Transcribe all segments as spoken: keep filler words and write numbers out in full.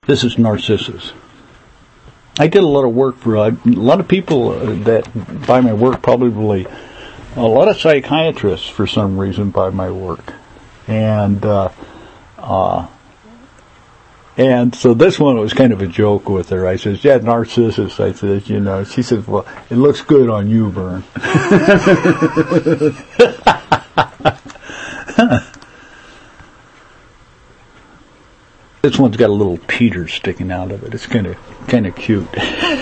This is Narcissus. I did a lot of work for uh, a lot of people that buy my work, probably a lot of psychiatrists for some reason buy my work. And, uh, uh, and so this one was kind of a joke with her. I says, yeah, Narcissus. I says, you know, she says, well, it looks good on you, Vern. This one's got a little Peter sticking out of it. It's kind of kind of cute.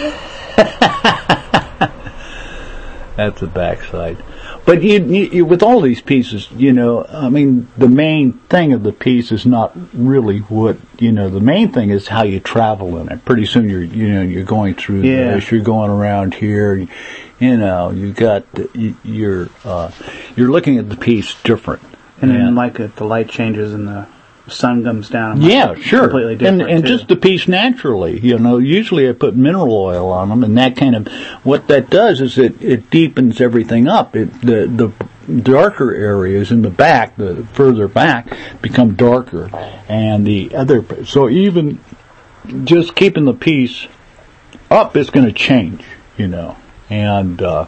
That's the backside. But you, you, with all these pieces, you know, I mean, the main thing of the piece is not really what, you know, the main thing is how you travel in it. Pretty soon you're, you know, you're going through yeah. this, you're going around here, you, you know, you got, you, you're, uh, you're looking at the piece different. And then, like, it, the light changes and the sun comes down. Yeah, sure. Completely different. And, and too. just the piece naturally, you know. Usually I put mineral oil on them, and that kind of, what that does is it, it deepens everything up. It, the the darker areas in the back, the further back, become darker, and the other. So even just keeping the piece up is going to change, you know, and. Uh,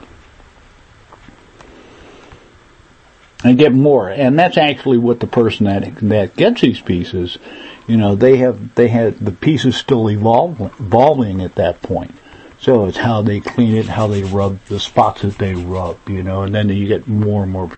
And get more, and that's actually what the person that that gets these pieces, you know, they have they had the pieces still evolve, evolving at that point. So it's how they clean it, how they rub the spots that they rub, you know, and then you get more and more